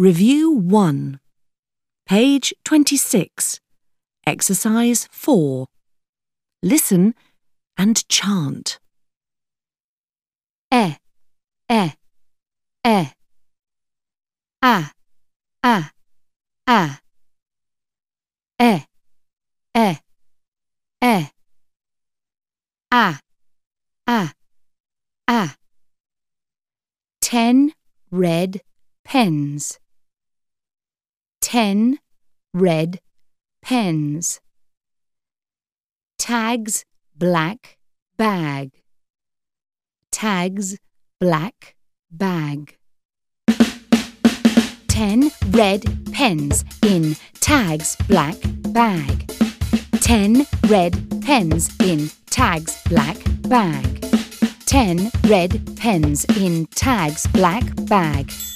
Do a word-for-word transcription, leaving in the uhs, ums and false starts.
Review one. Page twenty-six. Exercise four. Listen and chant. E, e, e. A, a, a. E, e, e. A, a, a. Ten red pens. Ten red pens. Tag's black bag. Tag's black bag. Ten red pens in Tag's black bag. Ten red pens in Tag's black bag. Ten red pens in Tag's black bag.